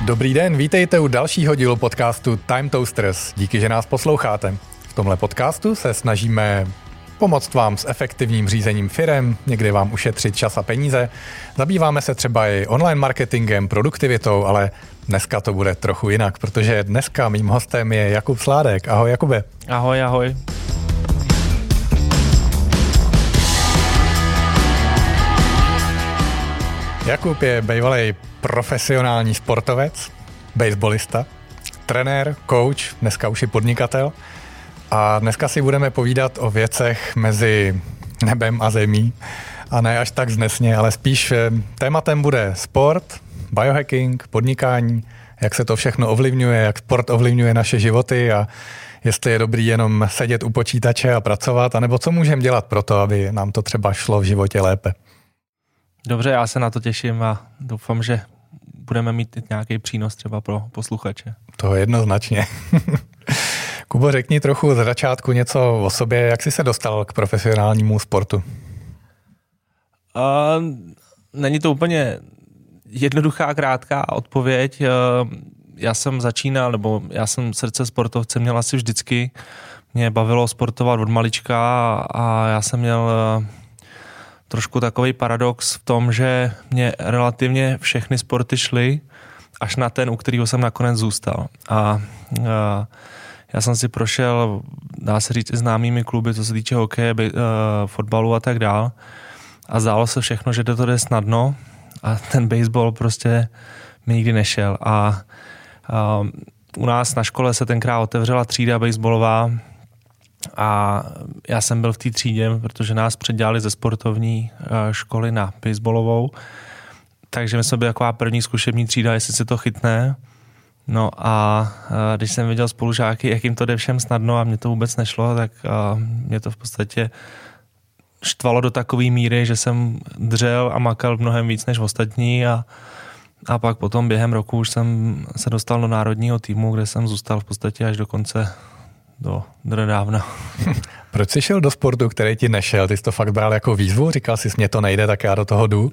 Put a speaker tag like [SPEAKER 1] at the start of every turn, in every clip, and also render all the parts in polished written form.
[SPEAKER 1] Dobrý den, vítejte u dalšího dílu podcastu Time Toasters. Díky, že nás posloucháte. V tomhle podcastu se snažíme pomoct vám s efektivním řízením firem, někdy vám ušetřit čas a peníze. Zabýváme se třeba i online marketingem, produktivitou, ale dneska to bude trochu jinak, protože dneska mým hostem je Jakub Sládek. Ahoj, Jakube.
[SPEAKER 2] Ahoj, ahoj.
[SPEAKER 1] Jakub je bývalý profesionální sportovec, baseballista, trenér, coach, dneska už i podnikatel. A dneska si budeme povídat o věcech mezi nebem a zemí. A ne až tak vznesně, ale spíš tématem bude sport, biohacking, podnikání, jak se to všechno ovlivňuje, jak sport ovlivňuje naše životy a jestli je dobrý jenom sedět u počítače a pracovat, anebo co můžeme dělat pro to, aby nám to třeba šlo v životě lépe.
[SPEAKER 2] Dobře, já se na to těším a doufám, že budeme mít nějaký přínos třeba pro posluchače.
[SPEAKER 1] To jednoznačně. Kubo, řekni trochu z začátku něco o sobě, jak jsi se dostal k profesionálnímu sportu?
[SPEAKER 2] Není to úplně jednoduchá, krátká odpověď. Já jsem začínal, nebo já jsem srdce sportovce měl asi vždycky. Mě bavilo sportovat od malička a já jsem měl trošku takový paradox v tom, že mě relativně všechny sporty šly až na ten, u kterého jsem nakonec zůstal. A já jsem si prošel, dá se říct, i známými kluby, co se týče hokeje, fotbalu a tak dál. A zdálo se všechno, že to jde snadno a ten baseball prostě mi nikdy nešel. A u nás na škole se tenkrát otevřela třída baseballová a já jsem byl v té třídě, protože nás předělali ze sportovní školy na baseballovou. Takže my jsme byli taková první zkušební třída, jestli se to chytne. No a když jsem viděl spolužáky, jak jim to jde všem snadno a mně to vůbec nešlo, tak mě to v podstatě štvalo do takové míry, že jsem dřel a makal mnohem víc než ostatní a pak potom během roku už jsem se dostal do národního týmu, kde jsem zůstal v podstatě až do konce, do nedávna.
[SPEAKER 1] Proč jsi šel do sportu, který ti nešel? Ty jsi to fakt bral jako výzvu? Říkal jsi, mně to nejde, tak já do toho jdu?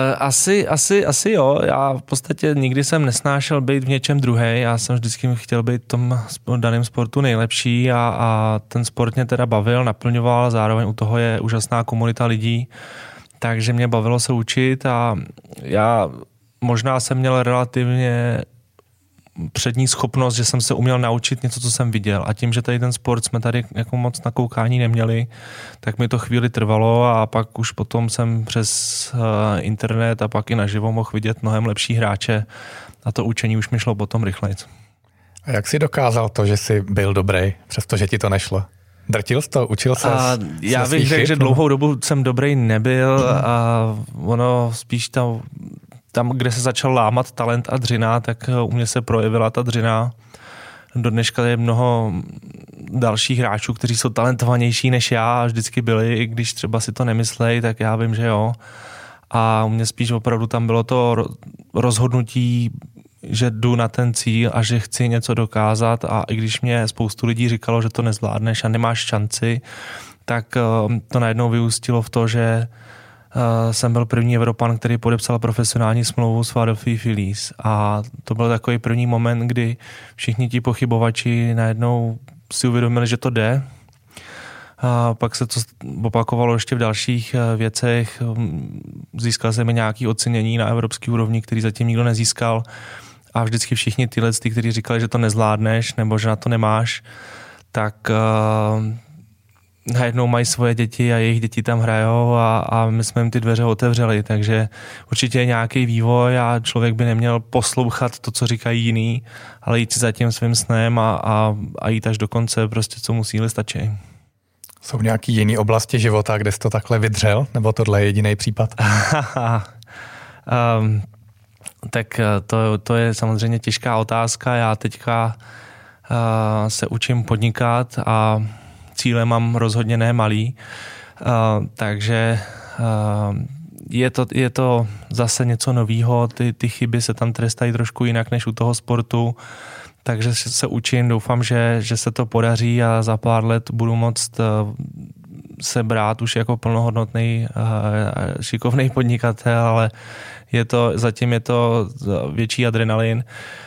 [SPEAKER 2] Asi jo. Já v podstatě nikdy jsem nesnášel být v něčem druhý. Já jsem vždycky chtěl být v tom daném sportu nejlepší a ten sport mě teda bavil, naplňoval, zároveň u toho je úžasná komunita lidí, takže mě bavilo se učit a já možná jsem měl relativně přední schopnost, že jsem se uměl naučit něco, co jsem viděl. A tím, že tady ten sport jsme tady jako moc na koukání neměli, tak mi to chvíli trvalo a pak už potom jsem přes internet a pak i naživo mohl vidět mnohem lepší hráče a to učení už mi šlo potom rychleji.
[SPEAKER 1] A jak jsi dokázal to, že jsi byl dobrý, přestože ti to nešlo? Drtil jsi to? Učil ses?
[SPEAKER 2] Já bych řekl, že dlouhou dobu jsem dobrý nebyl a ono spíš tam, kde se začal lámat talent a dřina, tak u mě se projevila ta dřina. Do dneška je mnoho dalších hráčů, kteří jsou talentovanější než já a vždycky byli, i když třeba si to nemyslej, tak já vím, že jo. A u mě spíš opravdu tam bylo to rozhodnutí, že jdu na ten cíl a že chci něco dokázat a i když mě spoustu lidí říkalo, že to nezvládneš a nemáš šanci, tak to najednou vyústilo v to, že jsem byl první Evropan, který podepsal profesionální smlouvu s Philadelphia Phillies a to byl takový první moment, kdy všichni ti pochybovači najednou si uvědomili, že to jde. A pak se to opakovalo ještě v dalších věcech. Získal jsem nějaké ocenění na evropské úrovni, který zatím nikdo nezískal a vždycky všichni tyhle, kteří říkali, že to nezvládneš nebo že na to nemáš, tak najednou mají svoje děti a jejich děti tam hrajou a my jsme jim ty dveře otevřeli, takže určitě je nějaký vývoj a člověk by neměl poslouchat to, co říkají jiný, ale jít si za tím svým snem a jít až do konce, prostě co mu síly stačí.
[SPEAKER 1] Jsou nějaký jiný oblasti života, kde jsi to takhle vydřel, nebo tohle je jediný případ?
[SPEAKER 2] Tak to je samozřejmě těžká otázka. Já teďka se učím podnikat a cíle mám rozhodně ne malý, takže je to zase něco novýho, ty chyby se tam trestají trošku jinak než u toho sportu, takže se učím, doufám, že se to podaří a za pár let budu moct se brát už jako plnohodnotný šikovný podnikatel, ale zatím je to větší adrenalin.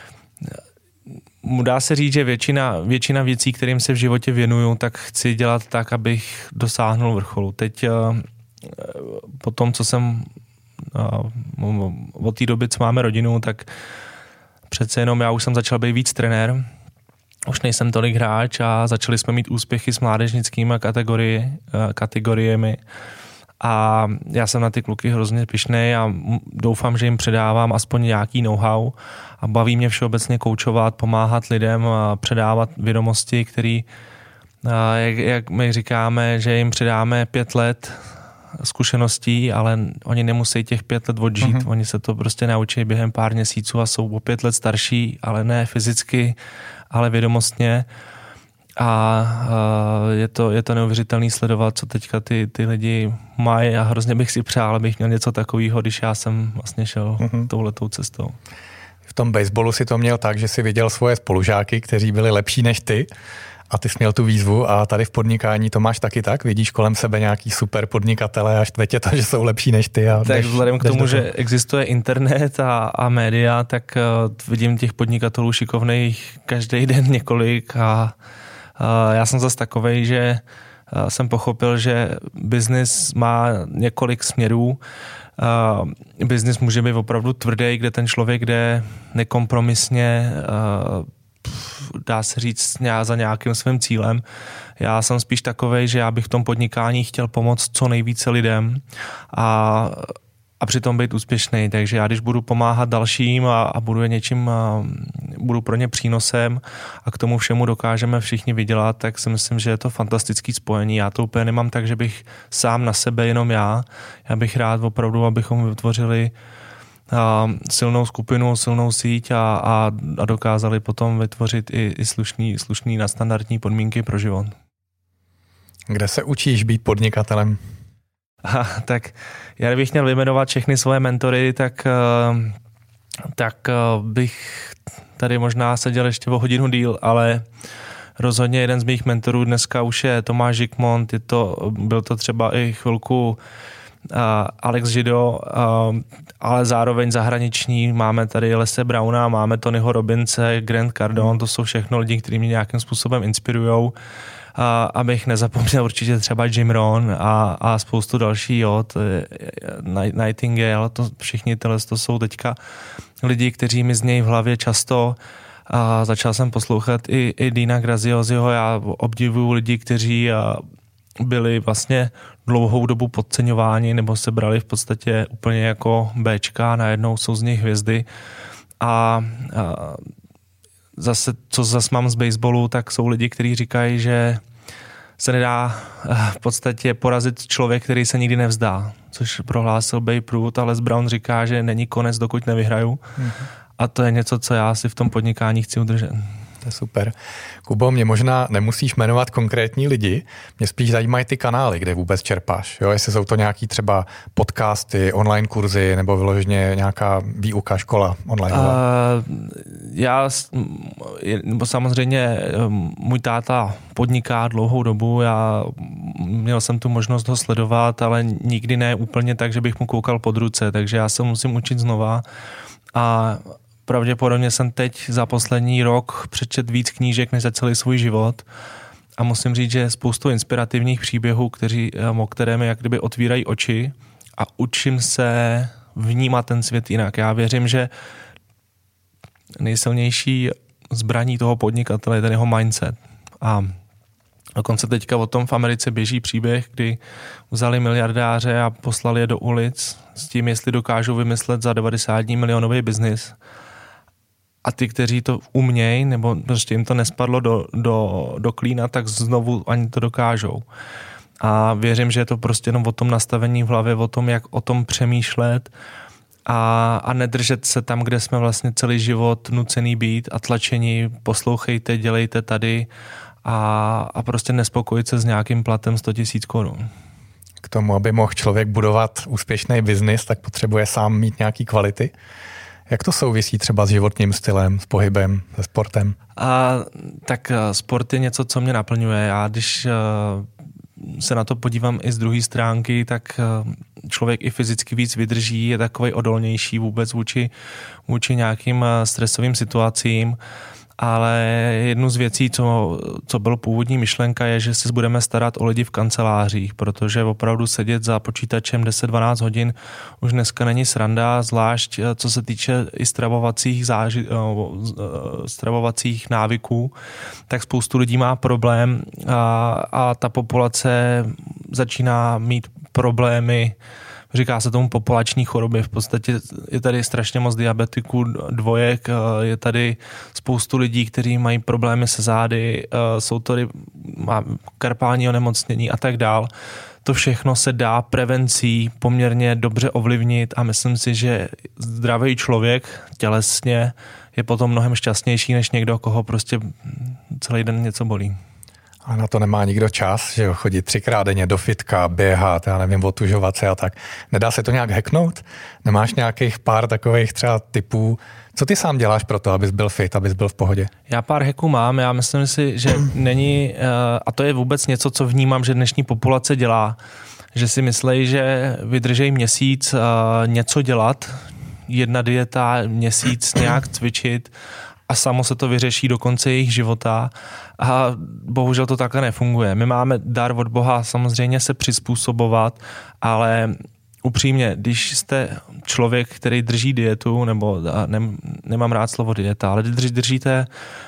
[SPEAKER 2] Dá se říct, že většina věcí, kterým se v životě věnuju, tak chci dělat tak, abych dosáhnul vrcholu. Teď po tom, co jsem od té doby, co máme rodinu, tak přece jenom já už jsem začal být víc trenér. Už nejsem tolik hráč a začali jsme mít úspěchy s mládežnickými kategoriemi. A já jsem na ty kluky hrozně pyšnej a doufám, že jim předávám aspoň nějaký know-how a baví mě všeobecně koučovat, pomáhat lidem a předávat vědomosti, které, jak my říkáme, že jim předáme 5 let zkušeností, ale oni nemusí těch 5 let odžít. Oni se to prostě naučí během pár měsíců a jsou o 5 let starší, ale ne fyzicky, ale vědomostně. A je to neuvěřitelný sledovat, co teďka ty lidi mají a hrozně bych si přál, abych měl něco takového, když já jsem vlastně šel touhletou cestou.
[SPEAKER 1] V tom baseballu si to měl tak, že si viděl svoje spolužáky, kteří byli lepší než ty a ty jsi měl tu výzvu a tady v podnikání to máš taky tak? Vidíš kolem sebe nějaký super podnikatele a štve tě to, že jsou lepší než ty? A
[SPEAKER 2] tak vzhledem k tomu, že existuje internet a média, tak vidím těch podnikatelů šikovných každý den několik a já jsem zase takovej, že jsem pochopil, že biznis má několik směrů. Biznis může být opravdu tvrdý, kde ten člověk jde nekompromisně, dá se říct za nějakým svým cílem. Já jsem spíš takovej, že já bych v tom podnikání chtěl pomoct co nejvíce lidem a přitom být úspěšný. Takže já když budu pomáhat dalším a budu je něčím, budu pro ně přínosem a k tomu všemu dokážeme všichni vydělat, tak si myslím, že je to fantastický spojení. Já to úplně nemám tak, že bych sám na sebe jenom já. Já bych rád opravdu, abychom vytvořili silnou skupinu, silnou síť a dokázali potom vytvořit i slušný nadstandardní podmínky pro život.
[SPEAKER 1] Kde se učíš být podnikatelem?
[SPEAKER 2] Tak já kdybych měl vyjmenovat všechny svoje mentory, tak bych tady možná seděl ještě o hodinu díl, ale rozhodně jeden z mých mentorů dneska už je Tomáš Žikmont, byl to třeba i chvilku Alex Žido, ale zároveň zahraniční. Máme tady Lese Browna, máme Tonyho Robinse, Grant Cardone, to jsou všechno lidi, kteří mě nějakým způsobem inspirujou. Abych nezapomněl určitě třeba Jim Rohn a spoustu další, Nightingale, všichni to jsou teďka lidi, kteří mi znějí v hlavě často. Začal jsem poslouchat i Dina Grazioziho, já obdivuju lidi, kteří byli vlastně dlouhou dobu podceňováni nebo se brali v podstatě úplně jako Bčka, najednou jsou z nich hvězdy a co zase mám z baseballu, tak jsou lidi, kteří říkají, že se nedá v podstatě porazit člověk, který se nikdy nevzdá, což prohlásil Babe Ruth, ale Les Brown říká, že není konec, dokud nevyhraju. A to je něco, co já si v tom podnikání chci udržet.
[SPEAKER 1] To je super. Kubo, mě možná nemusíš jmenovat konkrétní lidi, mě spíš zajímají ty kanály, kde vůbec čerpáš. Jo? Jestli jsou to nějaký třeba podcasty, online kurzy nebo vyloženě nějaká výuka, škola online.
[SPEAKER 2] Samozřejmě můj táta podniká dlouhou dobu, já měl jsem tu možnost ho sledovat, ale nikdy ne úplně tak, že bych mu koukal pod ruce, takže já se musím učit znova a pravděpodobně jsem teď za poslední rok přečet víc knížek než za celý svůj život a musím říct, že spoustu inspirativních příběhů, které mi jak kdyby otvírají oči a učím se vnímat ten svět jinak. Já věřím, že nejsilnější zbraní toho podnikatele je ten jeho mindset. A dokonce teďka o tom v Americe běží příběh, kdy vzali miliardáře a poslali je do ulic s tím, jestli dokážou vymyslet za 90 dní milionový biznis. A ty, kteří to umějí, nebo prostě jim to nespadlo do klína, tak znovu ani to dokážou. A věřím, že je to prostě jenom o tom nastavení v hlavě, o tom, jak o tom přemýšlet a nedržet se tam, kde jsme vlastně celý život nucený být a tlačení, poslouchejte, dělejte tady a prostě nespokojit se s nějakým platem 100 000 korun.
[SPEAKER 1] K tomu, aby mohl člověk budovat úspěšný biznis, tak potřebuje sám mít nějaký kvality. Jak to souvisí třeba s životním stylem, s pohybem, se sportem?
[SPEAKER 2] Tak sport je něco, co mě naplňuje. Já když se na to podívám i z druhé stránky, tak člověk i fyzicky víc vydrží, je takovej odolnější vůbec vůči nějakým stresovým situacím. Ale jednu z věcí, co bylo původní myšlenka, je, že se budeme starat o lidi v kancelářích, protože opravdu sedět za počítačem 10-12 hodin už dneska není sranda, zvlášť co se týče i stravovacích návyků, tak spoustu lidí má problém a ta populace začíná mít problémy. Říká se tomu populační choroby. V podstatě je tady strašně moc diabetiků, dvojek, je tady spoustu lidí, kteří mají problémy se zády, jsou tady karpální onemocnění a tak dál. To všechno se dá prevencí poměrně dobře ovlivnit a myslím si, že zdravý člověk tělesně je potom mnohem šťastnější než někdo, koho prostě celý den něco bolí.
[SPEAKER 1] A na to nemá nikdo čas, že jo, chodit 3krát denně do fitka, běhat, já nevím, otužovat se a tak. Nedá se to nějak hacknout? Nemáš nějakých pár takových třeba typů? Co ty sám děláš pro to, abys byl fit, abys byl v pohodě?
[SPEAKER 2] Já pár hacků mám, já myslím si, že není, a to je vůbec něco, co vnímám, že dnešní populace dělá, že si myslejí, že vydržej měsíc něco dělat, jedna dieta, měsíc nějak cvičit a samo se to vyřeší do konce jejich života a bohužel to takhle nefunguje. My máme dar od Boha samozřejmě se přizpůsobovat, ale upřímně, když jste člověk, který drží dietu, nebo nemám rád slovo dieta, ale držíte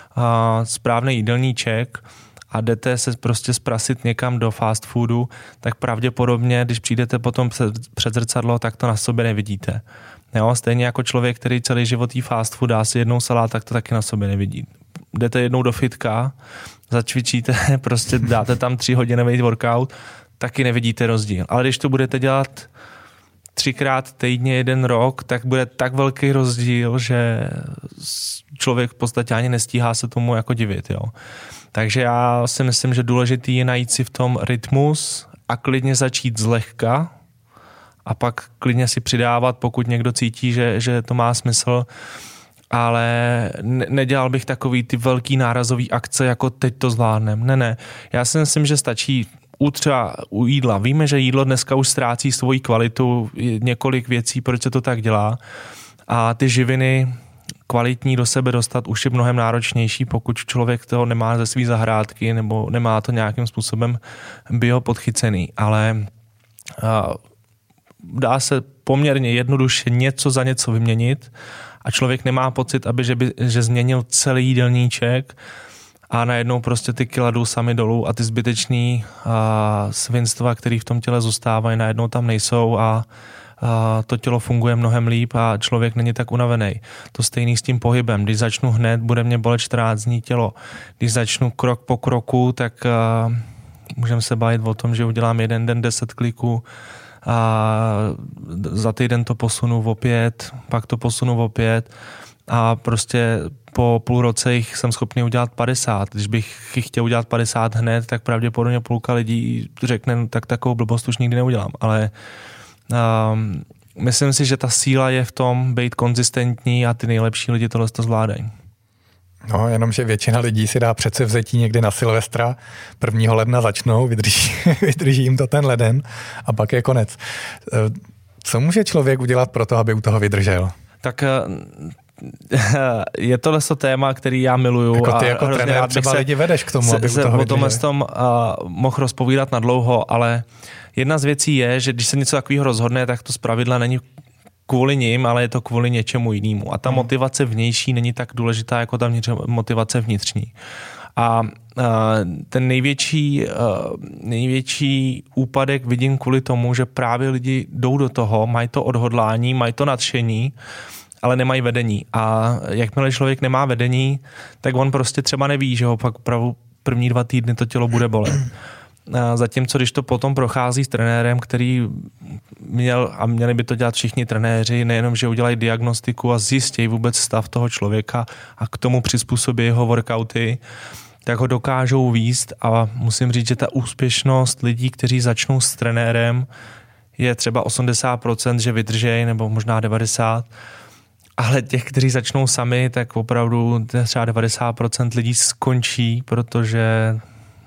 [SPEAKER 2] správný jídelníček a jdete se prostě zprasit někam do fast foodu, tak pravděpodobně, když přijdete potom před zrcadlo, tak to na sobě nevidíte. Jo, stejně jako člověk, který celý život jí fast food, dá si jednou salát, tak to taky na sobě nevidí. Jdete jednou do fitka, zacvičíte, prostě dáte tam 3hodinový workout, taky nevidíte rozdíl. Ale když to budete dělat 3krát týdně 1 rok, tak bude tak velký rozdíl, že člověk v podstatě ani nestíhá se tomu jako divit. Jo. Takže já si myslím, že důležitý je najít si v tom rytmus a klidně začít zlehka, a pak klidně si přidávat, pokud někdo cítí, že to má smysl, ale nedělal bych takový ty velký nárazový akce, jako teď to zvládnem. Ne. Já si myslím, že stačí třeba u jídla. Víme, že jídlo dneska už ztrácí svoji kvalitu, několik věcí, proč se to tak dělá. A ty živiny kvalitní do sebe dostat už je mnohem náročnější, pokud člověk toho nemá ze svý zahrádky nebo nemá to nějakým způsobem bio podchycený. Ale dá se poměrně jednoduše něco za něco vyměnit a člověk nemá pocit, že změnil celý jídelníček a najednou prostě ty kila jdou sami dolů a ty zbytečný svinstva, které v tom těle zůstávají, najednou tam nejsou a to tělo funguje mnohem líp a člověk není tak unavený. To stejný s tím pohybem. Když začnu hned, bude mě bolet 14 dní tělo. Když začnu krok po kroku, tak můžeme se bavit o tom, že udělám jeden den 10 kliků, a za týden to posunu opět, pak to posunu opět a prostě po půl roce jich jsem schopný udělat 50. Když bych chtěl udělat 50 hned, tak pravděpodobně půlka lidí řekne, tak takovou blbost už nikdy neudělám. Ale myslím si, že ta síla je v tom být konzistentní a ty nejlepší lidi tohle to zvládají.
[SPEAKER 1] No, jenomže většina lidí si dá předsevzetí někdy na Silvestra, 1. ledna začnou, vydrží jim to ten leden a pak je konec. Co může člověk udělat pro to, aby u toho vydržel?
[SPEAKER 2] Tak je tohle téma, který já miluju.
[SPEAKER 1] Jako ty jako trenér třeba lidi vedeš k tomu, aby u toho vydržel.
[SPEAKER 2] O tom mohl rozpovídat na dlouho, ale jedna z věcí je, že když se něco takového rozhodne, tak to zpravidla není kvůli nim, ale je to kvůli něčemu jinému. A ta motivace vnější není tak důležitá, jako ta motivace vnitřní. A ten největší úpadek vidím kvůli tomu, že právě lidi jdou do toho, mají to odhodlání, mají to nadšení, ale nemají vedení. A jakmile člověk nemá vedení, tak on prostě třeba neví, že ho pak první 2 týdny to tělo bude bolet. Zatímco když to potom prochází s trenérem, který měli by to dělat všichni trenéři, nejenom, že udělají diagnostiku a zjistějí vůbec stav toho člověka a k tomu přizpůsobí jeho workouty, tak ho dokážou víst a musím říct, že ta úspěšnost lidí, kteří začnou s trenérem, je třeba 80%, že vydržej, nebo možná 90%, ale těch, kteří začnou sami, tak opravdu třeba 90% lidí skončí, protože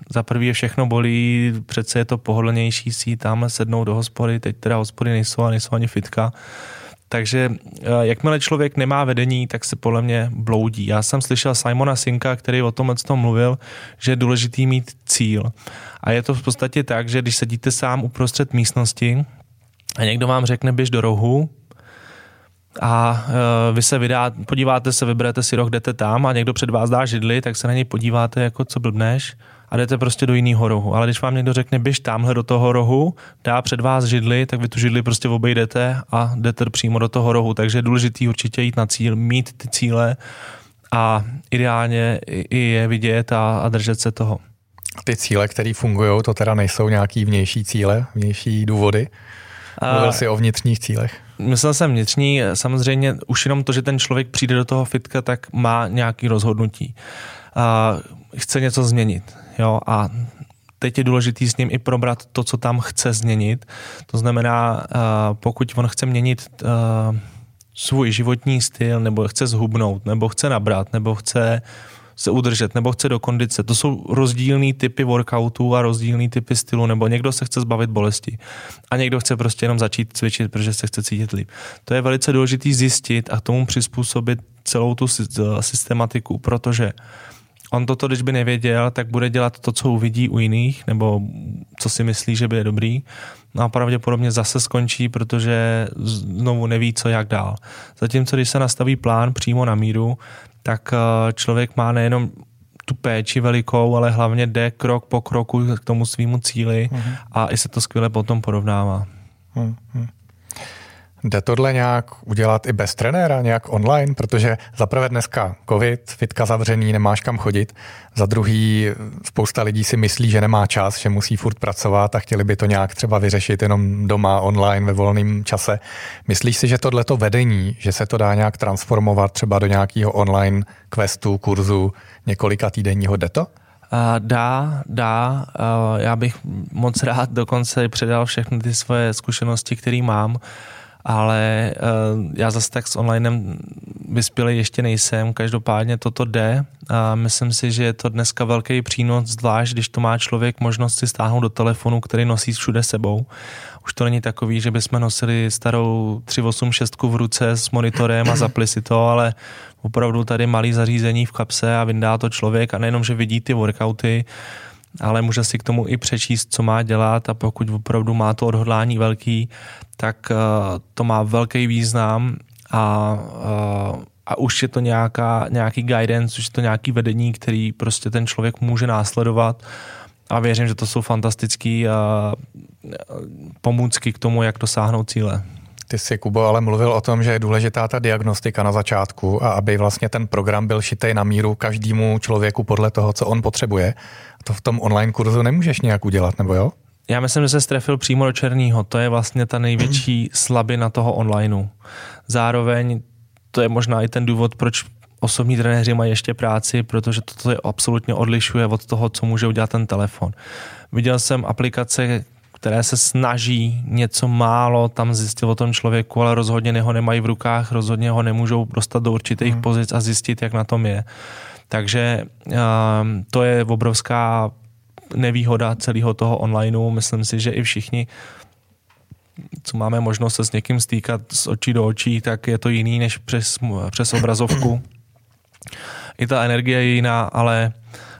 [SPEAKER 2] za prvý všechno bolí, přece je to pohodlnější si tamhle sednout do hospody, teď teda hospody nejsou a nejsou ani fitka. Takže jakmile člověk nemá vedení, tak se podle mě bloudí. Já jsem slyšel Simona Sinka, který o tom mluvil, že je důležitý mít cíl. A je to v podstatě tak, že když sedíte sám uprostřed místnosti a někdo vám řekne běž do rohu a vy se podíváte se, vyberete si roh, jdete tam a někdo před vás dá židli, tak se na něj podíváte jako co blbneš a jdete prostě do jiného rohu. Ale když vám někdo řekne běž tamhle do toho rohu, dá před vás židli, tak vy tu židli prostě obejdete a jdete přímo do toho rohu. Takže je důležitý určitě jít na cíl, mít ty cíle a ideálně i je vidět a držet se toho.
[SPEAKER 1] Ty cíle, které fungují, to teda nejsou nějaký vnější cíle, vnější důvody? Mluvil jsi o vnitřních cílech.
[SPEAKER 2] Myslel jsem vnitřní, samozřejmě už jenom to, že ten člověk přijde do toho fitka, tak má nějaký rozhodnutí. Chce něco změnit, jo, a teď je důležitý s ním i probrat to, co tam chce změnit. To znamená, pokud on chce měnit svůj životní styl, nebo chce zhubnout, nebo chce nabrat, nebo chce se udržet, nebo chce do kondice. To jsou rozdílný typy workoutů a rozdílný typy stylu, nebo někdo se chce zbavit bolesti a někdo chce prostě jenom začít cvičit, protože se chce cítit líp. To je velice důležitý zjistit a tomu přizpůsobit celou tu systematiku, protože on toto, když by nevěděl, tak bude dělat to, co uvidí u jiných, nebo co si myslí, že by je dobrý. No a pravděpodobně zase skončí, protože znovu neví, co jak dál. Zatímco, když se nastaví plán přímo na míru, tak člověk má nejenom tu péči velikou, ale hlavně jde krok po kroku k tomu svýmu cíli a i se to skvěle potom porovnává.
[SPEAKER 1] Jde tohle nějak udělat i bez trenéra, nějak online, protože za prvé dneska covid, fitka zavřený, nemáš kam chodit, za druhý spousta lidí si myslí, že nemá čas, že musí furt pracovat a chtěli by to nějak třeba vyřešit jenom doma, online, ve volném čase. Myslíš si, že tohleto vedení, že se to dá nějak transformovat třeba do nějakého online questu, kurzu několika týdenního, jde to?
[SPEAKER 2] Dá. Já bych moc rád dokonce předal všechny ty svoje zkušenosti, které mám, ale já zase tak s onlinem vyspělý ještě nejsem, každopádně toto jde a myslím si, že je to dneska velký přínos, zvlášť když to má člověk možnost si stáhnout do telefonu, který nosí všude sebou. Už to není takový, že bychom nosili starou 386 v ruce s monitorem a zapli si to, ale opravdu tady malý zařízení v kapse a vyndá to člověk a nejenom, že vidí ty workouty, ale může si k tomu i přečíst, co má dělat a pokud opravdu má to odhodlání velký, tak to má velký význam a už je to nějaký guidance, už je to nějaký vedení, který prostě ten člověk může následovat a věřím, že to jsou fantastický pomůcky k tomu, jak dosáhnout cíle.
[SPEAKER 1] Ty jsi, Kubo, ale mluvil o tom, že je důležitá ta diagnostika na začátku a aby vlastně ten program byl šitej na míru každému člověku podle toho, co on potřebuje. To v tom online kurzu nemůžeš nějak udělat, nebo jo?
[SPEAKER 2] Já myslím, že se strefil přímo do černého. To je vlastně ta největší slabina toho onlineu. Zároveň to je možná i ten důvod, proč osobní trenéři mají ještě práci, protože toto je absolutně odlišuje od toho, co může udělat ten telefon. Viděl jsem aplikace, které se snaží něco málo tam zjistit o tom člověku, ale rozhodně ho nemají v rukách, rozhodně ho nemůžou dostat do určitých pozic a zjistit, jak na tom je. Takže to je obrovská nevýhoda celého toho onlineu. Myslím si, že i všichni, co máme možnost se s někým stýkat z očí do očí, tak je to jiný než přes obrazovku. I ta energie je jiná, ale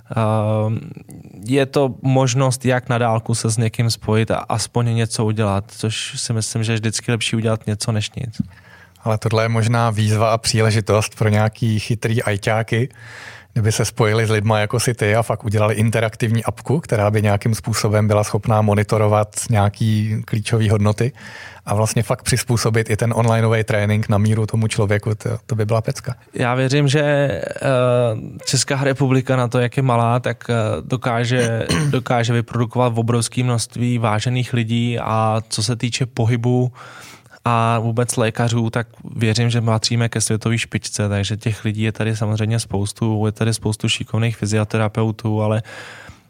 [SPEAKER 2] je to možnost, jak na dálku se s někým spojit a aspoň něco udělat, což si myslím, že je vždycky lepší udělat něco než nic.
[SPEAKER 1] Ale tohle je možná výzva a příležitost pro nějaký chytrý ajťáky, kdyby se spojili s lidma jako si ty a fakt udělali interaktivní apku, která by nějakým způsobem byla schopná monitorovat nějaký klíčové hodnoty a vlastně fakt přizpůsobit i ten onlineový trénink na míru tomu člověku, to by byla pecka.
[SPEAKER 2] Já věřím, že Česká republika na to, jak je malá, tak dokáže vyprodukovat obrovské množství vážených lidí a co se týče pohybu a vůbec lékařů, tak věřím, že patříme ke světové špičce, takže těch lidí je tady samozřejmě spoustu, je tady spoustu šikovných fyzioterapeutů, ale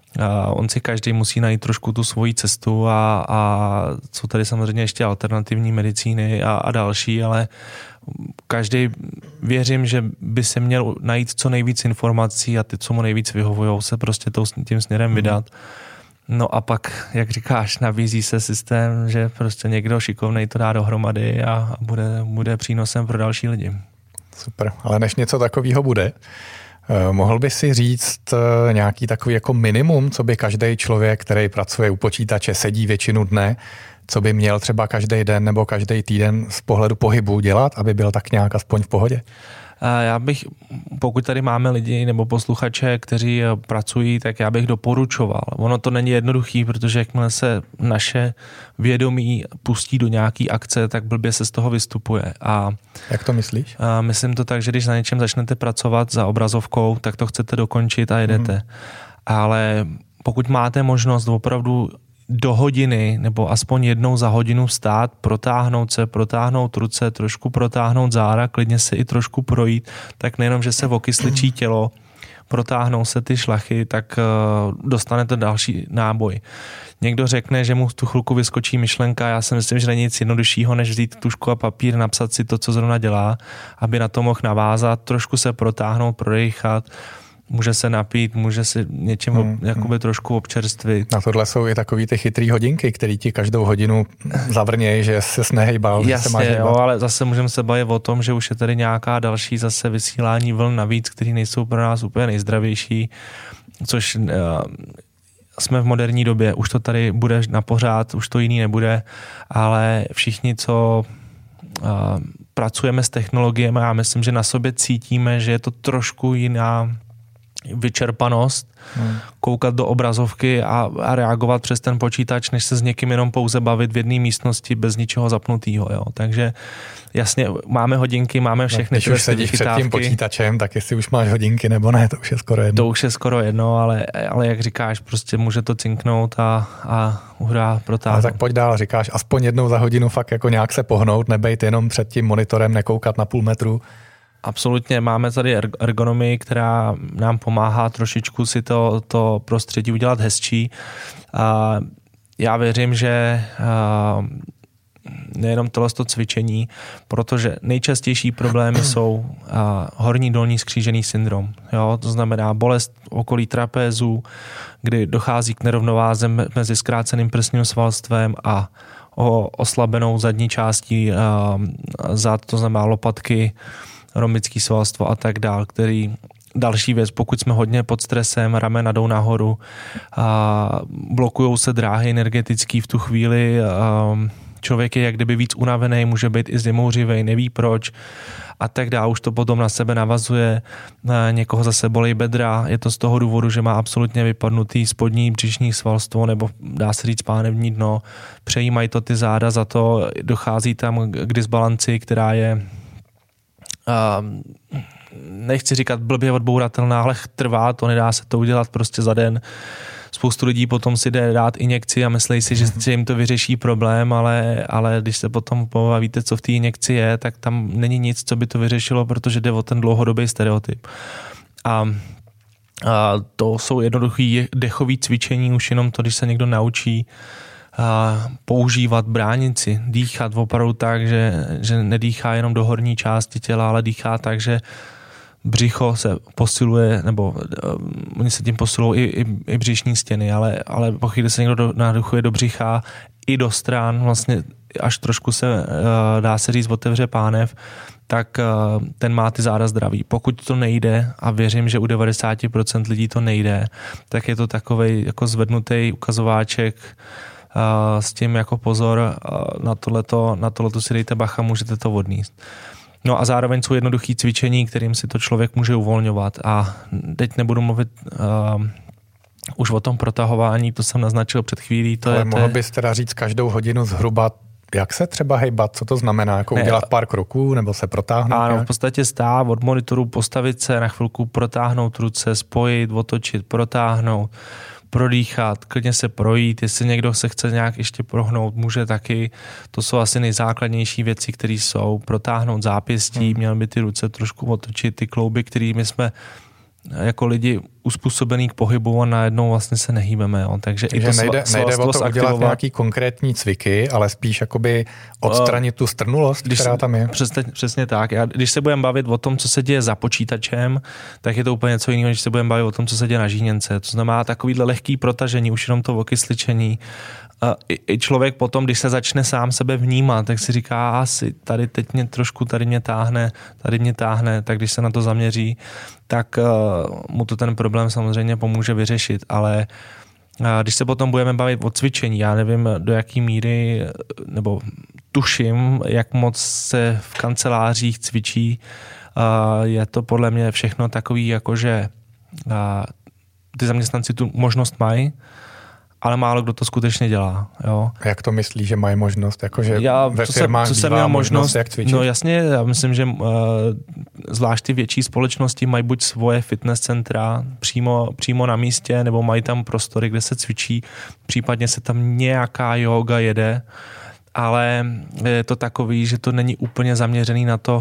[SPEAKER 2] On si každý musí najít trošku tu svoji cestu a jsou tady samozřejmě ještě alternativní medicíny a další, ale každý věřím, že by se měl najít co nejvíc informací a ty, co mu nejvíc vyhovujou, se prostě tím směrem vydat. No a pak, jak říkáš, nabízí se systém, že prostě někdo šikovnej to dá dohromady a bude přínosem pro další lidi.
[SPEAKER 1] Super, ale než něco takového bude, mohl by si říct nějaký takový jako minimum, co by každý člověk, který pracuje u počítače, sedí většinu dne, co by měl třeba každý den nebo každý týden z pohledu pohybu dělat, aby byl tak nějak aspoň v pohodě?
[SPEAKER 2] Já bych, pokud tady máme lidi nebo posluchače, kteří pracují, tak já bych doporučoval. Ono to není jednoduchý, protože jakmile se naše vědomí pustí do nějaký akce, tak blbě se z toho vystupuje.
[SPEAKER 1] Jak to myslíš?
[SPEAKER 2] Myslím to tak, že když na něčem začnete pracovat za obrazovkou, tak to chcete dokončit a jedete. Ale pokud máte možnost opravdu do hodiny nebo aspoň jednou za hodinu vstát, protáhnout ruce, trošku protáhnout záda, klidně se i trošku projít, tak nejenom, že se okysličí tělo, protáhnou se ty šlachy, tak dostanete další náboj. Někdo řekne, že mu v tu chvilku vyskočí myšlenka, já si myslím, že není nic jednoduššího, než vzít tužku a papír, napsat si to, co zrovna dělá, aby na to mohl navázat, trošku se protáhnout, prodejchat, může se napít, může si něčem jakoby trošku občerstvit.
[SPEAKER 1] Na tohle jsou i takový ty chytrý hodinky, který ti každou hodinu zavrnějí, že se nehejbal.
[SPEAKER 2] Jasně, jo, ale zase můžeme se bavit o tom, že už je tady nějaká další zase vysílání vln navíc, které nejsou pro nás úplně nejzdravější, což jsme v moderní době, už to tady bude na pořád, už to jiný nebude, ale všichni, co pracujeme s technologiemi, já myslím, že na sobě cítíme, že je to trošku jiná vyčerpanost, koukat do obrazovky a reagovat přes ten počítač, než se s někým jenom pouze bavit v jedné místnosti bez ničeho zapnutého. Jo. Takže jasně, máme hodinky, máme všechny.
[SPEAKER 1] Když už sedíš před tím počítačem, tak jestli už máš hodinky nebo ne, to už je skoro jedno.
[SPEAKER 2] To už je skoro jedno, ale jak říkáš, prostě může to cinknout a hurá, protáhnout.
[SPEAKER 1] Ale tak pojď dál, říkáš, aspoň jednou za hodinu fakt jako nějak se pohnout, nebejt jenom před tím monitorem, nekoukat na půl metru.
[SPEAKER 2] Absolutně, máme tady ergonomii, která nám pomáhá trošičku si to prostředí udělat hezčí. Já věřím, že nejenom tohle cvičení, protože nejčastější problémy jsou horní dolní skřížený syndrom. Jo? To znamená bolest okolí trapézu, kdy dochází k nerovnováze mezi zkráceným prsním svalstvem a oslabenou zadní částí zad, to znamená lopatky, rhombický svalstvo a tak dál, který další věc, pokud jsme hodně pod stresem, ramena jdou nahoru, blokujou se dráhy energetický v tu chvíli, člověk je jak kdyby víc unavený, může být i zimouřivej, neví proč a tak dále, už to potom na sebe navazuje, někoho zase bolí bedra, je to z toho důvodu, že má absolutně vypadnutý spodní břišní svalstvo nebo dá se říct pánevní dno, přejímají to ty záda, za to dochází tam k disbalanci, která je nechci říkat blbě odbouratelná, ale trvá to, nedá se to udělat prostě za den. Spoustu lidí potom si jde dát injekci a myslí si, že jim to vyřeší problém, ale když se potom pobavíte, co v té injekci je, tak tam není nic, co by to vyřešilo, protože jde o ten dlouhodobý stereotyp. A to jsou jednoduché dechové cvičení, už jenom to, když se někdo naučí používat bránici, dýchat opravdu tak, že nedýchá jenom do horní části těla, ale dýchá tak, že břicho se posiluje, nebo oni se tím posilují i břišní stěny, ale po chvíli se někdo naduchuje do břicha i do stran, vlastně až trošku se, dá se říct, otevře pánev, tak ten má ty záda zdraví. Pokud to nejde, a věřím, že u 90% lidí to nejde, tak je to takovej jako zvednutý ukazováček s tím jako pozor, na tohleto si dejte bacha, můžete to odníst. No a zároveň jsou jednoduché cvičení, kterým si to člověk může uvolňovat. A teď nebudu mluvit už o tom protahování, to jsem naznačil před chvílí.
[SPEAKER 1] Ale mohl bys teda říct každou hodinu zhruba, jak se třeba hejbat, co to znamená, jako udělat pár kroků nebo se protáhnout?
[SPEAKER 2] Ano, v podstatě stát od monitoru, postavit se, na chvilku protáhnout ruce, spojit, otočit, protáhnout, prodýchat, klidně se projít, jestli někdo se chce nějak ještě prohnout, může taky. To jsou asi nejzákladnější věci, které jsou. Protáhnout zápěstí, měl by ty ruce trošku otočit, ty klouby, kterými jsme jako lidi uspůsobený k pohybu a najednou vlastně se nehýbeme. Jo. Takže i to
[SPEAKER 1] nejde o to udělat nějaký konkrétní cviky, ale spíš jakoby odstranit tu strnulost, která tam je.
[SPEAKER 2] Přesně tak. Když se budeme bavit o tom, co se děje za počítačem, tak je to úplně něco jiného, když se budeme bavit o tom, co se děje na žíněnce. To znamená takovýhle lehký protažení, už jenom to okysličení. I člověk potom, když se začne sám sebe vnímat, tak si říká, asi tady teď mě trošku, tady mě táhne, tak když se na to zaměří, tak mu to ten problém samozřejmě pomůže vyřešit, ale když se potom budeme bavit o cvičení, já nevím, do jaký míry, nebo tuším, jak moc se v kancelářích cvičí, je to podle mě všechno takový, jakože ty zaměstnanci tu možnost mají, ale málo kdo to skutečně dělá. Jo.
[SPEAKER 1] A jak to myslí, že mají možnost? Jakože ve firmách bývá možnost, jak cvičit?
[SPEAKER 2] No jasně, já myslím, že zvlášť ty větší společnosti mají buď svoje fitness centra přímo na místě, nebo mají tam prostory, kde se cvičí, případně se tam nějaká yoga jede, ale je to takový, že to není úplně zaměřený na to,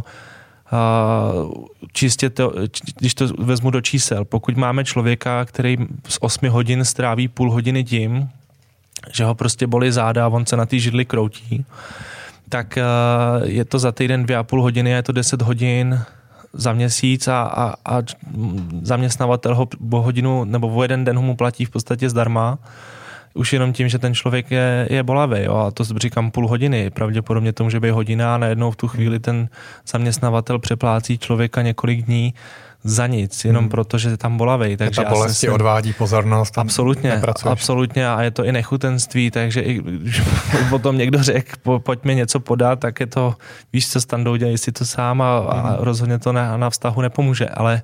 [SPEAKER 2] čistě to, když to vezmu do čísel, pokud máme člověka, který z 8 hodin stráví půl hodiny tím, že ho prostě bolí záda a on se na té židli kroutí, tak je to za týden 2,5 hodiny a je to 10 hodin za měsíc a zaměstnavatel ho o hodinu nebo o jeden den mu platí v podstatě zdarma. Už jenom tím, že ten člověk je bolavý, jo, a to říkám půl hodiny, pravděpodobně to může být hodina a najednou v tu chvíli ten zaměstnavatel přeplácí člověka několik dní za nic, jenom proto, že je tam bolavej. Takže
[SPEAKER 1] ta bolest ti odvádí pozornost.
[SPEAKER 2] Absolutně a je to i nechutenství, takže i když potom někdo řekl, pojďme něco podat, tak je to, víš co, Standou, dělej si to sám a rozhodně to na vztahu nepomůže, ale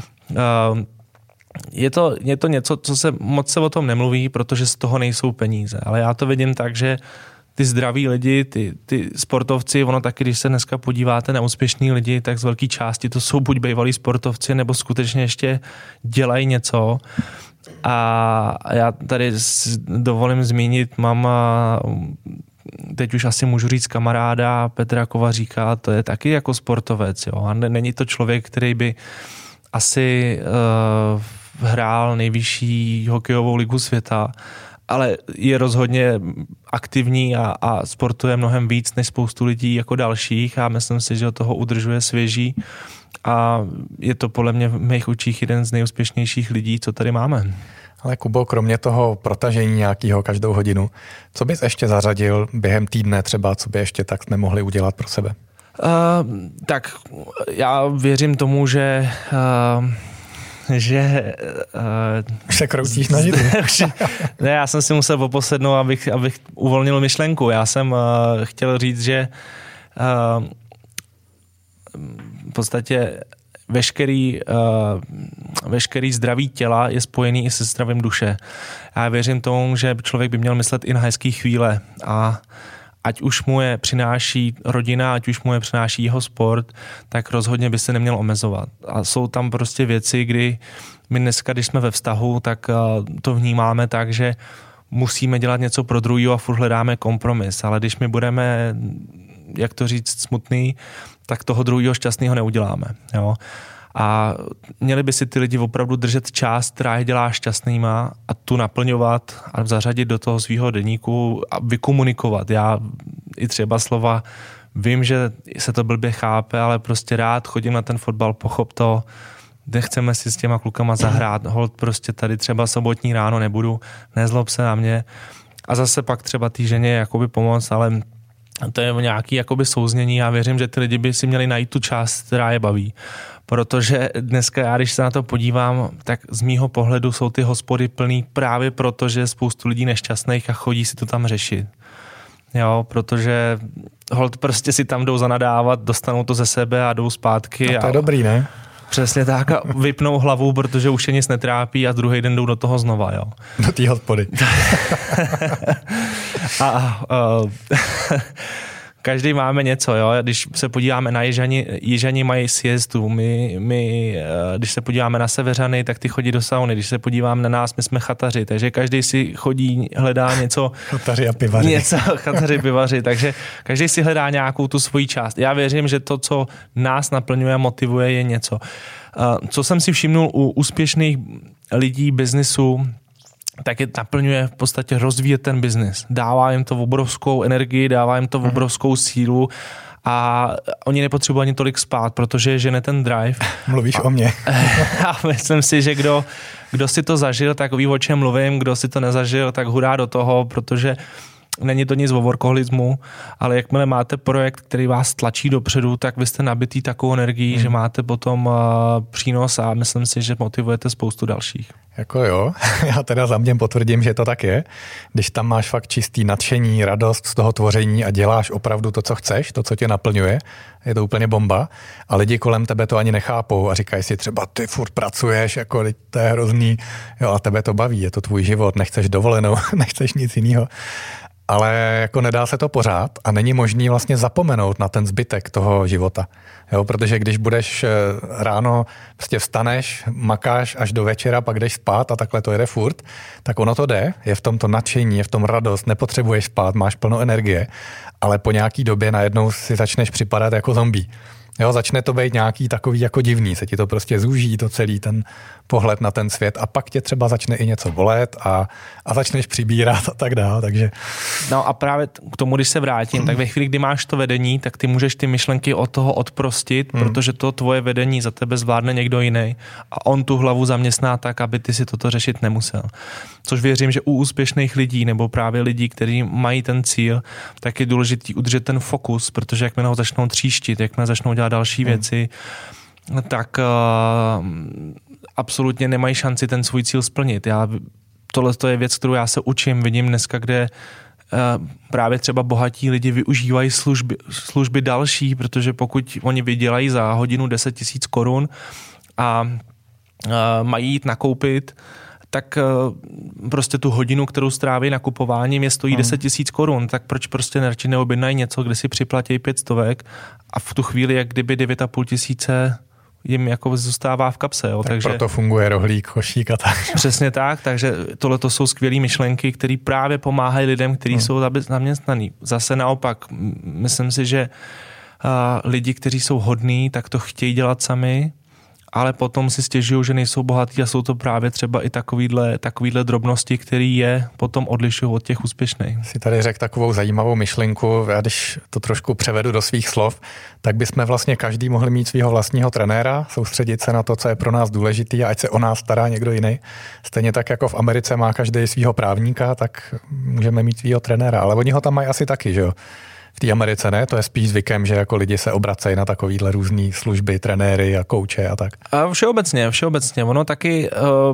[SPEAKER 2] je to něco, co se moc se o tom nemluví, protože z toho nejsou peníze. Ale já to vidím tak, že ty zdraví lidi, ty sportovci, ono taky, když se dneska podíváte na úspěšný lidi, tak z velké části to jsou buď bývalí sportovci, nebo skutečně ještě dělají něco. A já tady dovolím zmínit, mám teď už asi můžu říct kamaráda Petra Kovaříka, to je taky jako sportovec. Jo? A není to člověk, který by asi hrál nejvyšší hokejovou ligu světa, ale je rozhodně aktivní a sportuje mnohem víc než spoustu lidí jako dalších a myslím si, že ho toho udržuje svěží a je to podle mě v mých očích jeden z nejúspěšnějších lidí, co tady máme.
[SPEAKER 1] Ale Kubo, kromě toho protažení nějakého každou hodinu, co bys ještě zařadil během týdne třeba, co by ještě tak jsme mohli udělat pro sebe?
[SPEAKER 2] Tak já věřím tomu, že
[SPEAKER 1] už se kroutíš na židli.
[SPEAKER 2] Ne, já jsem si musel poposednout, abych uvolnil myšlenku. Já jsem chtěl říct, že v podstatě veškerý zdraví těla je spojený i se zdravím duše. Já věřím tomu, že člověk by měl myslet i na hezký chvíle a ať už mu je přináší rodina, ať už mu je přináší jeho sport, tak rozhodně by se neměl omezovat. A jsou tam prostě věci, kdy my dneska, když jsme ve vztahu, tak to vnímáme tak, že musíme dělat něco pro druhýho a furt hledáme kompromis. Ale když my budeme, jak to říct, smutný, tak toho druhýho šťastného neuděláme. Jo? A měli by si ty lidi opravdu držet část, která je dělá šťastnýma a tu naplňovat a zařadit do toho svého deníku a vykomunikovat. Já i třeba slova vím, že se to blbě chápe, ale prostě rád chodím na ten fotbal, pochop to, nechceme si s těma klukama zahrát, holt prostě tady třeba sobotní ráno nebudu, nezlob se na mě a zase pak třeba té ženě jakoby pomoct, ale to je nějaký jakoby souznění. Já věřím, že ty lidi by si měli najít tu část, která je baví. Protože dneska já, když se na to podívám, tak z mýho pohledu jsou ty hospody plný právě proto, že je spoustu lidí nešťastných a chodí si to tam řešit. Jo, protože holt prostě si tam jdou zanadávat, dostanou to ze sebe a jdou zpátky.
[SPEAKER 1] No to je dobrý, ne?
[SPEAKER 2] Přesně tak a vypnou hlavu, protože už je nic netrápí a druhý den jdou do toho znova, jo.
[SPEAKER 1] Do té hospody.
[SPEAKER 2] každý máme něco, jo. Když se podíváme na Jižani mají siestu, my když se podíváme na Severany, tak ty chodí do sauny, když se podíváme na nás, my jsme chataři, takže každý si chodí, hledá něco.
[SPEAKER 1] Chataři a pivaři.
[SPEAKER 2] Chataři, pivaři, takže každý si hledá nějakou tu svoji část. Já věřím, že to, co nás naplňuje a motivuje, je něco. Co jsem si všimnul u úspěšných lidí, biznisu, tak je naplňuje v podstatě rozvíjet ten biznis. Dává jim to obrovskou energii, dává jim to obrovskou sílu a oni nepotřebují ani tolik spát, protože žene ten drive.
[SPEAKER 1] Mluvíš o mně.
[SPEAKER 2] A myslím si, že kdo si to zažil, tak ví, o čem mluvím, kdo si to nezažil, tak hurá do toho, protože není to nic o workoholismu, ale jakmile máte projekt, který vás tlačí dopředu, tak vy jste nabitý takovou energií, že máte potom přínos a myslím si, že motivujete spoustu dalších.
[SPEAKER 1] Jako jo, já teda za mě potvrdím, že to tak je. Když tam máš fakt čistý nadšení, radost z toho tvoření a děláš opravdu to, co chceš, to, co tě naplňuje, je to úplně bomba. A lidi kolem tebe to ani nechápou a říkají si třeba, ty furt pracuješ, jako to je hrozný. Jo, a tebe to baví, je to tvůj život, nechceš dovolenou, nechceš nic jiného. Ale jako nedá se to pořád a není možný vlastně zapomenout na ten zbytek toho života. Jo, protože když budeš ráno, prostě vstaneš, makáš až do večera, pak jdeš spát a takhle to jede furt, tak ono to jde, je v tom to nadšení, je v tom radost, nepotřebuješ spát, máš plno energie, ale po nějaký době najednou si začneš připadat jako zombie. Jo, začne to být nějaký takový jako divný, se ti to prostě zúží, to celý ten pohled na ten svět a pak tě třeba začne i něco bolet a začneš přibírat a tak dále, takže...
[SPEAKER 2] No a právě k tomu, když se vrátím, tak ve chvíli, kdy máš to vedení, tak ty můžeš ty myšlenky od toho odprostit, protože to tvoje vedení za tebe zvládne někdo jiný a on tu hlavu zaměstná tak, aby ty si toto řešit nemusel. Což věřím, že u úspěšných lidí nebo právě lidí, kteří mají ten cíl, tak je důležitý udržet ten fokus, protože jakmile ho začnou tříštit, jakmile začnou dělat další věci, tak absolutně nemají šanci ten svůj cíl splnit. Tohle je věc, kterou já se učím, vidím dneska, kde právě třeba bohatí lidi využívají služby další, protože pokud oni vydělají za hodinu 10 000 korun a mají jít nakoupit, tak prostě tu hodinu, kterou stráví nakupováním, je stojí 10 000 korun, tak proč prostě radši neobjednají něco, kde si připlatí 500 a v tu chvíli, jak kdyby 9 500 jim jako zůstává v kapse. Jo.
[SPEAKER 1] Takže proto funguje rohlík, košík a tak.
[SPEAKER 2] Přesně tak, takže tohle to jsou skvělé myšlenky, které právě pomáhají lidem, kteří jsou zaměstnaní. Zase naopak, myslím si, že lidi, kteří jsou hodní, tak to chtějí dělat sami, ale potom si stěžují, že nejsou bohatí a jsou to právě třeba i takovýhle drobnosti, které je potom odlišují od těch úspěšných.
[SPEAKER 1] Si tady řekl takovou zajímavou myšlenku, já když to trošku převedu do svých slov, tak bychom vlastně každý mohli mít svého vlastního trenéra, soustředit se na to, co je pro nás důležitý a ať se o nás stará někdo jiný. Stejně tak jako v Americe má každý svého právníka, tak můžeme mít svého trenéra, ale oni ho tam mají asi taky, že jo? V té Americe ne, to je spíš zvykem, že jako lidi se obracejí na takovýhle různý služby, trenéry a kouče a tak.
[SPEAKER 2] A všeobecně. Ono taky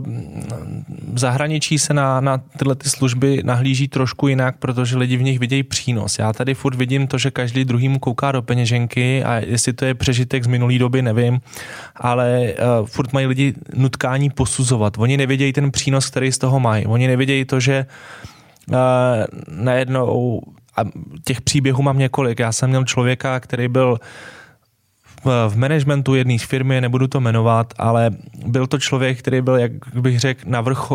[SPEAKER 2] v zahraničí se na tyhle ty služby nahlíží trošku jinak, protože lidi v nich vidějí přínos. Já tady furt vidím to, že každý druhý mu kouká do peněženky a jestli to je přežitek z minulý doby, nevím, ale furt mají lidi nutkání posuzovat. Oni nevidějí ten přínos, který z toho mají. Oni nevidějí to, že najednou a těch příběhů mám několik. Já jsem měl člověka, který byl v managementu jedné firmy, nebudu to jmenovat, ale byl to člověk, který byl, jak bych řekl,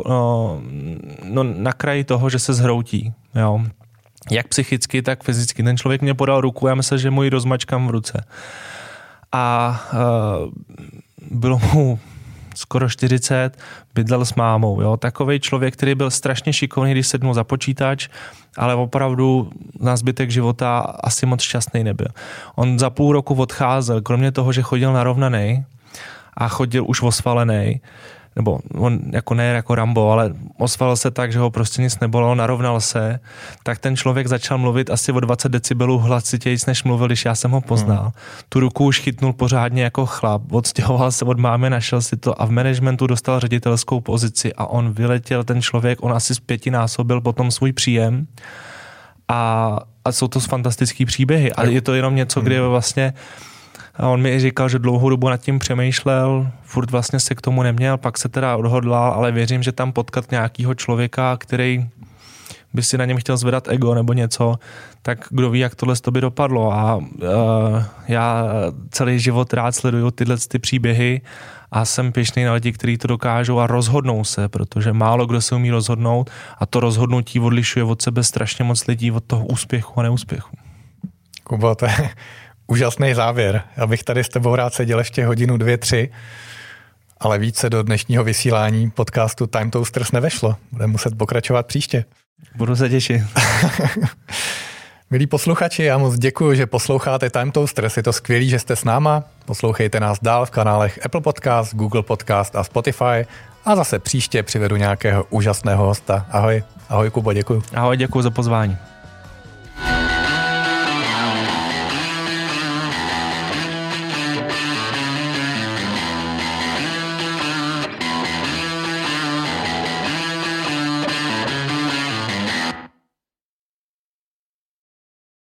[SPEAKER 2] na kraji toho, že se zhroutí. Jo. Jak psychicky, tak fyzicky. Ten člověk mě podal ruku, já myslel, že mu ji rozmačkám v ruce. A bylo mu skoro 40, bydlel s mámou. Jo. Takovej člověk, který byl strašně šikovný, když sednul za počítač, ale opravdu na zbytek života asi moc šťastný nebyl. On za půl roku odcházel, kromě toho, že chodil narovnaný a chodil už osvalený, nebo on jako ne jako Rambo, ale osvalil se tak, že ho prostě nic nebolelo, narovnal se, tak ten člověk začal mluvit asi o 20 decibelů hlasitějc, než mluvil, když já jsem ho poznal. Tu ruku už chytnul pořádně jako chlap, odstěhoval se od mámy, našel si to a v managementu dostal ředitelskou pozici a on vyletěl, ten člověk, on asi zpětinásobil potom svůj příjem a jsou to fantastický příběhy a je to jenom něco, kde vlastně a on mi říkal, že dlouhou dobu nad tím přemýšlel, furt vlastně se k tomu neměl, pak se teda odhodlal, ale věřím, že tam potkat nějakého člověka, který by si na něm chtěl zvedat ego nebo něco, tak kdo ví, jak tohle by dopadlo. A já celý život rád sleduju tyhle ty příběhy a jsem pyšný na lidi, kteří to dokážou a rozhodnou se, protože málo kdo se umí rozhodnout a to rozhodnutí odlišuje od sebe strašně moc lidí od toho úspěchu a neúspěchu.
[SPEAKER 1] Kubo, to je úžasný závěr. Já bych tady s tebou rád seděl ještě hodinu, 2, 3, ale více do dnešního vysílání podcastu Time Toasters nevešlo. Budeme muset pokračovat příště.
[SPEAKER 2] Budu se těšit.
[SPEAKER 1] Milí posluchači, já moc děkuji, že posloucháte Time Toasters. Je to skvělý, že jste s náma. Poslouchejte nás dál v kanálech Apple Podcast, Google Podcast a Spotify. A zase příště přivedu nějakého úžasného hosta. Ahoj. Ahoj, Kubo, děkuji.
[SPEAKER 2] Ahoj, děkuji za pozvání.